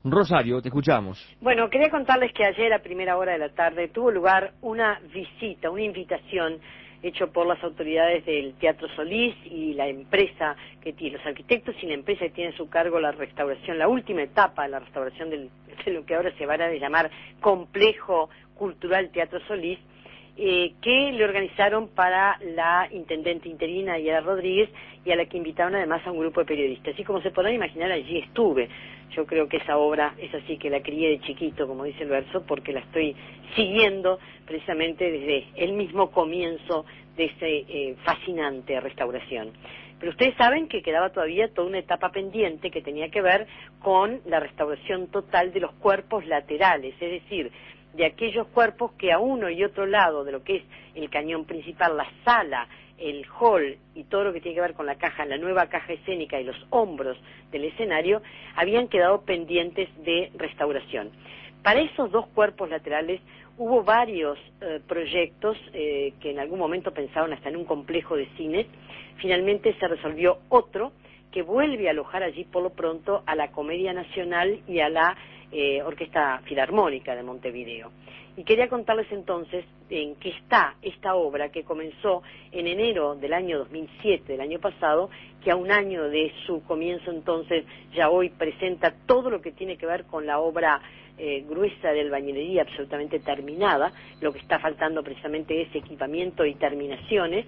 Rosario, te escuchamos. Bueno, quería contarles que ayer a primera hora de la tarde tuvo lugar una visita, una invitación hecho por las autoridades del Teatro Solís y la empresa que tiene, los arquitectos y la empresa que tiene a su cargo la restauración, la última etapa de la restauración de lo que ahora se va a llamar Complejo Cultural Teatro Solís, que le organizaron para la intendente interina Yara Rodríguez y a la que invitaron además a un grupo de periodistas. Y como se podrán imaginar, allí estuve. Yo creo que esa obra es así que la crié de chiquito, como dice el verso, porque la estoy siguiendo precisamente desde el mismo comienzo de esa fascinante restauración. Pero ustedes saben que quedaba todavía toda una etapa pendiente que tenía que ver con la restauración total de los cuerpos laterales, es decir, de aquellos cuerpos que a uno y otro lado de lo que es el cañón principal, la sala, el hall y todo lo que tiene que ver con la caja, la nueva caja escénica y los hombros del escenario, habían quedado pendientes de restauración. Para esos dos cuerpos laterales hubo varios proyectos que en algún momento pensaron hasta en un complejo de cine. Finalmente se resolvió otro que vuelve a alojar allí por lo pronto a la Comedia Nacional y a la Orquesta Filarmónica de Montevideo. Y quería contarles entonces en qué está esta obra que comenzó en enero del año 2007, del año pasado, que a un año de su comienzo entonces ya hoy presenta todo lo que tiene que ver con la obra gruesa de albañilería absolutamente terminada. Lo que está faltando precisamente es equipamiento y terminaciones,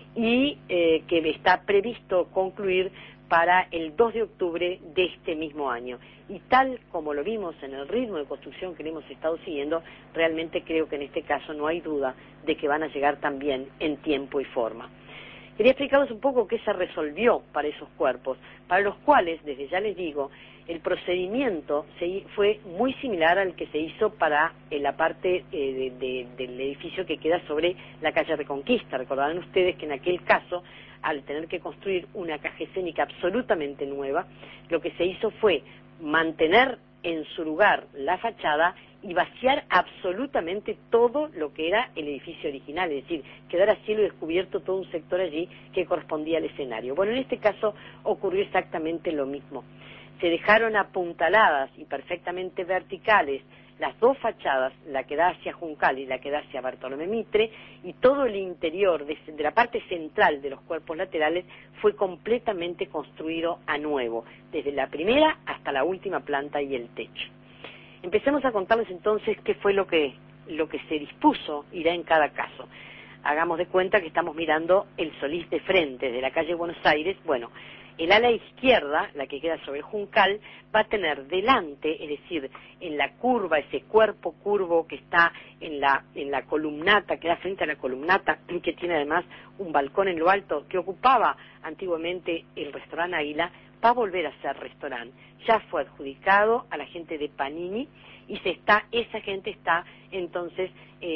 y que está previsto concluir para el 2 de octubre de este mismo año. Y tal como lo vimos en el ritmo de construcción que le hemos estado siguiendo, realmente creo que en este caso no hay duda de que van a llegar también en tiempo y forma. Quería explicarles un poco qué se resolvió para esos cuerpos, para los cuales, desde ya les digo, el procedimiento fue muy similar al que se hizo para la parte del edificio que queda sobre la calle Reconquista. Recordarán ustedes que en aquel caso, al tener que construir una caja escénica absolutamente nueva, lo que se hizo fue mantener en su lugar la fachada y vaciar absolutamente todo lo que era el edificio original, es decir, quedar a cielo descubierto todo un sector allí que correspondía al escenario. Bueno, en este caso ocurrió exactamente lo mismo. Se dejaron apuntaladas y perfectamente verticales las dos fachadas, la que da hacia Juncal y la que da hacia Bartolomé Mitre, y todo el interior de la parte central de los cuerpos laterales fue completamente construido a nuevo, desde la primera hasta la última planta y el techo. Empecemos a contarles entonces qué fue lo que se dispuso irá en cada caso. Hagamos de cuenta que estamos mirando el Solís de frente, de la calle Buenos Aires. Bueno, el ala izquierda, la que queda sobre Juncal, va a tener delante, es decir, en la curva, ese cuerpo curvo que está en la columnata, que da frente a la columnata, que tiene además un balcón en lo alto, que ocupaba antiguamente el restaurante Águila, va a volver a ser restaurante. Ya fue adjudicado a la gente de Panini y esa gente está entonces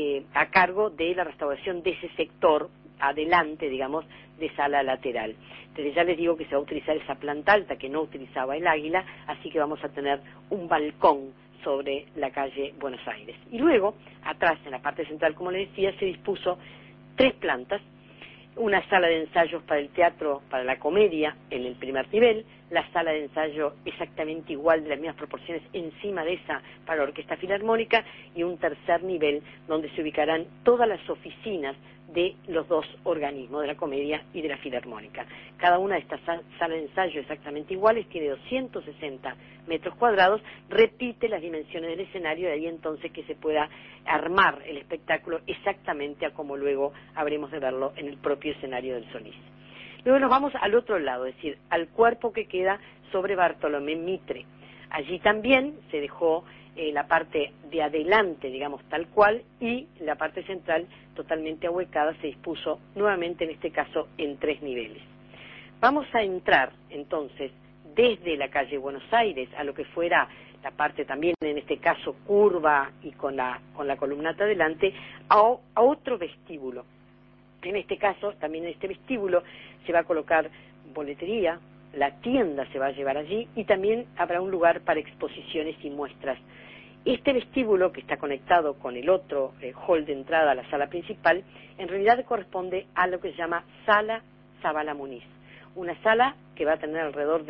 a cargo de la restauración de ese sector adelante, digamos, de sala lateral. Entonces ya les digo que se va a utilizar esa planta alta que no utilizaba el Águila, así que vamos a tener un balcón sobre la calle Buenos Aires. Y luego, atrás, en la parte central, como les decía, se dispuso 3 plantas, una sala de ensayos para el teatro, para la comedia, en el primer nivel, la sala de ensayo exactamente igual, de las mismas proporciones, encima de esa para la Orquesta Filarmónica, y un tercer nivel donde se ubicarán todas las oficinas de los dos organismos, de la comedia y de la filarmónica. Cada una de estas salas de ensayo exactamente iguales tiene 260 metros cuadrados, repite las dimensiones del escenario, de ahí entonces que se pueda armar el espectáculo exactamente a como luego habremos de verlo en el propio escenario del Solís. Luego nos vamos al otro lado, es decir, al cuerpo que queda sobre Bartolomé Mitre. Allí también se dejó la parte de adelante, digamos, tal cual, y la parte central totalmente ahuecada se dispuso nuevamente, en este caso, en 3 niveles. Vamos a entrar, entonces, desde la calle Buenos Aires a lo que fuera la parte también, en este caso, curva y con la columnata adelante, a otro vestíbulo. En este caso, también en este vestíbulo se va a colocar boletería, la tienda se va a llevar allí y también habrá un lugar para exposiciones y muestras. Este vestíbulo, que está conectado con el otro hall de entrada a la sala principal, en realidad corresponde a lo que se llama Sala Zabala Muniz, una sala que va a tener alrededor de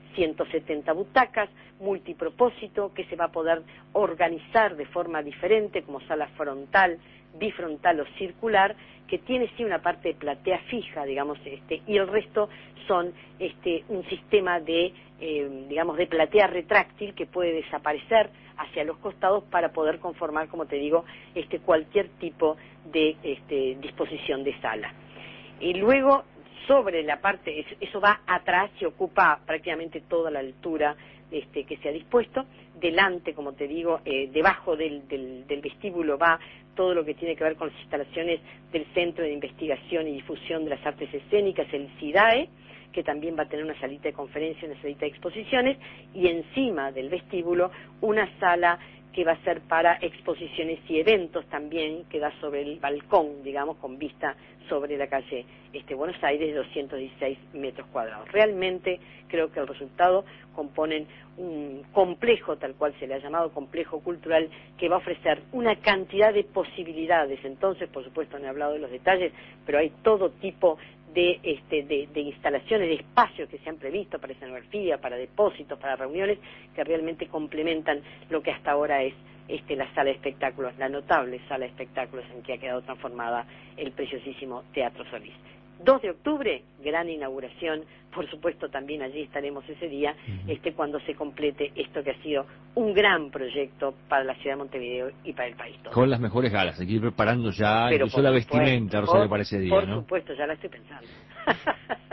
170 butacas, multipropósito, que se va a poder organizar de forma diferente, como sala frontal, bifrontal o circular, que tiene sí una parte de platea fija, digamos, y el resto son un sistema de, digamos, de platea retráctil que puede desaparecer hacia los costados para poder conformar, como te digo, cualquier tipo de disposición de sala. Y luego, sobre la parte, eso va atrás y ocupa prácticamente toda la altura que se ha dispuesto. Delante, como te digo, debajo del vestíbulo va todo lo que tiene que ver con las instalaciones del Centro de Investigación y Difusión de las Artes Escénicas, el CIDAE, que también va a tener una salita de conferencias, una salita de exposiciones, y encima del vestíbulo una sala que va a ser para exposiciones y eventos también, que da sobre el balcón, digamos, con vista sobre la calle Buenos Aires, de 216 metros cuadrados. Realmente creo que el resultado componen un complejo, tal cual se le ha llamado, complejo cultural, que va a ofrecer una cantidad de posibilidades. Entonces, por supuesto, no he hablado de los detalles, pero hay todo tipo de instalaciones, de espacios que se han previsto para escenografía, para depósitos, para reuniones, que realmente complementan lo que hasta ahora es la sala de espectáculos, la notable sala de espectáculos en que ha quedado transformada el preciosísimo Teatro Solís. 2 de octubre, gran inauguración, por supuesto también allí estaremos ese día, cuando se complete esto que ha sido un gran proyecto para la ciudad de Montevideo y para el país todo. Con las mejores galas, hay que ir preparando ya, Pero incluso la vestimenta, Rosario, para ese día, por ¿no? supuesto, ya la estoy pensando.